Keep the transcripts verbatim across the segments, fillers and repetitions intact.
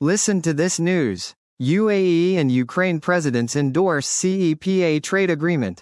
Listen to this news. U A E and Ukraine presidents endorse C E P A trade agreement.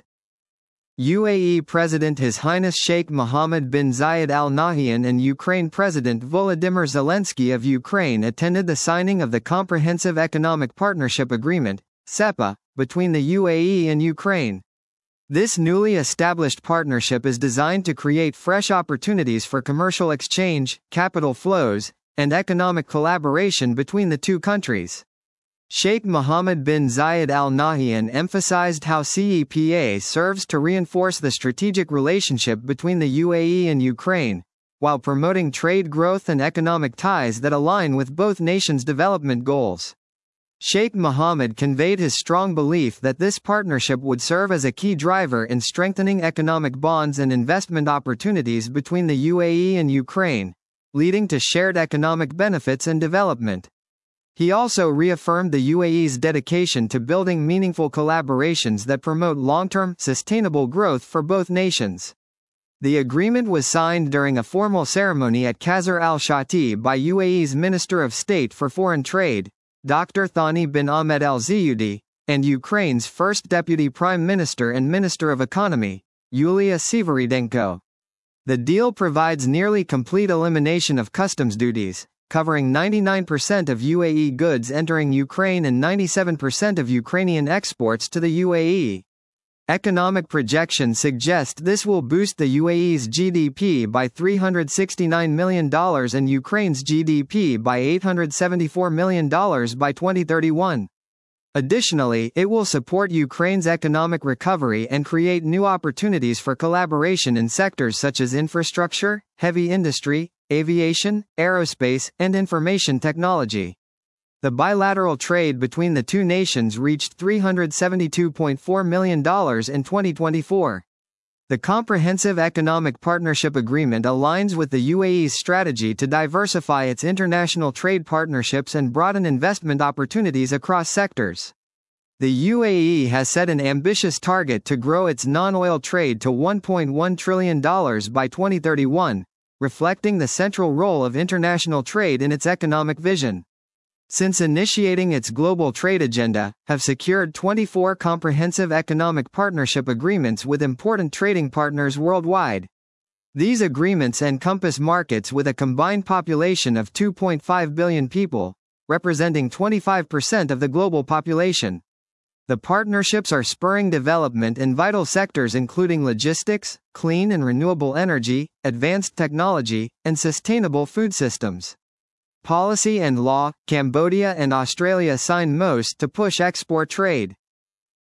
U A E President His Highness Sheikh Mohammed bin Zayed Al Nahyan and Ukraine President Volodymyr Zelensky of Ukraine attended the signing of the Comprehensive Economic Partnership Agreement, C E P A, between the U A E and Ukraine. This newly established partnership is designed to create fresh opportunities for commercial exchange, capital flows, and economic collaboration between the two countries. Sheikh Mohammed bin Zayed Al Nahyan emphasized how C E P A serves to reinforce the strategic relationship between the U A E and Ukraine, while promoting trade growth and economic ties that align with both nations' development goals. Sheikh Mohammed conveyed his strong belief that this partnership would serve as a key driver in strengthening economic bonds and investment opportunities between the U A E and Ukraine, leading to shared economic benefits and development. He also reaffirmed the U A E's dedication to building meaningful collaborations that promote long-term, sustainable growth for both nations. The agreement was signed during a formal ceremony at Qasr al-Shati by U A E's Minister of State for Foreign Trade, Doctor Thani bin Ahmed al-Ziyudi, and Ukraine's first Deputy Prime Minister and Minister of Economy, Yulia Severydenko. The deal provides nearly complete elimination of customs duties, covering ninety-nine percent of U A E goods entering Ukraine and ninety-seven percent of Ukrainian exports to the U A E. Economic projections suggest this will boost the U A E's G D P by three hundred sixty-nine million dollars and Ukraine's G D P by eight hundred seventy-four million dollars by twenty thirty-one. Additionally, it will support Ukraine's economic recovery and create new opportunities for collaboration in sectors such as infrastructure, heavy industry, aviation, aerospace, and information technology. The bilateral trade between the two nations reached three hundred seventy-two point four million dollars in twenty twenty-four. The Comprehensive Economic Partnership Agreement aligns with the U A E's strategy to diversify its international trade partnerships and broaden investment opportunities across sectors. The U A E has set an ambitious target to grow its non-oil trade to one point one trillion dollars by twenty thirty-one, reflecting the central role of international trade in its economic vision. Since initiating its global trade agenda, have secured twenty-four comprehensive economic partnership agreements with important trading partners worldwide. These agreements encompass markets with a combined population of two point five billion people, representing twenty-five percent of the global population. The partnerships are spurring development in vital sectors including logistics, clean and renewable energy, advanced technology, and sustainable food systems. Policy and law, Cambodia and Australia signed most to push export trade.